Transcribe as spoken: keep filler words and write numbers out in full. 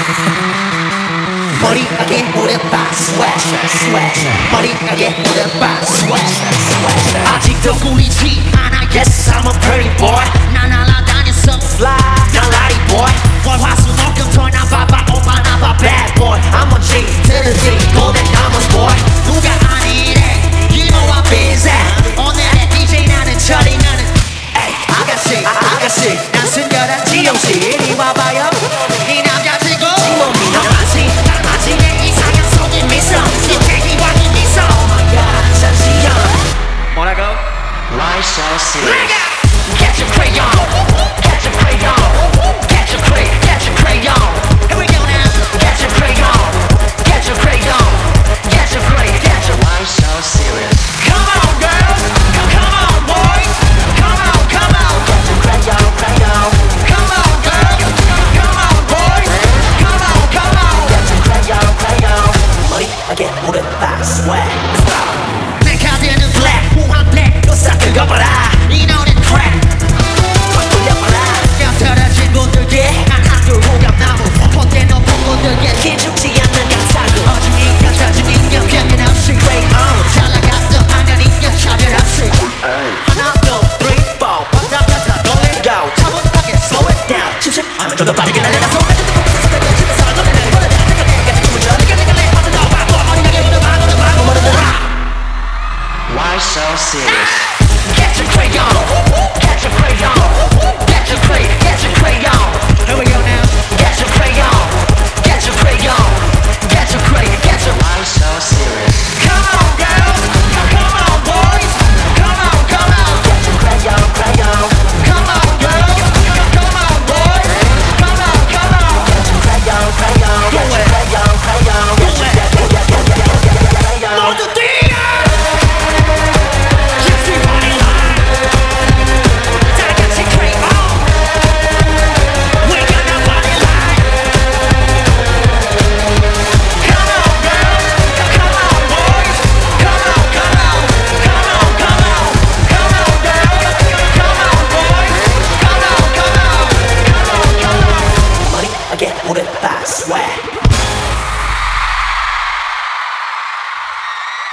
머리카락에 오랫바 스웨셔 스웨셔 머리카락에 오랫바 스웨셔 스웨셔 아직도 꿀리지 않아 Yes I'm a pretty boy 난 날아다녔어 fly 난 라리 boy 월화수목금토 나 봐봐 오빠 나 봐 bad boy I'm a G to the D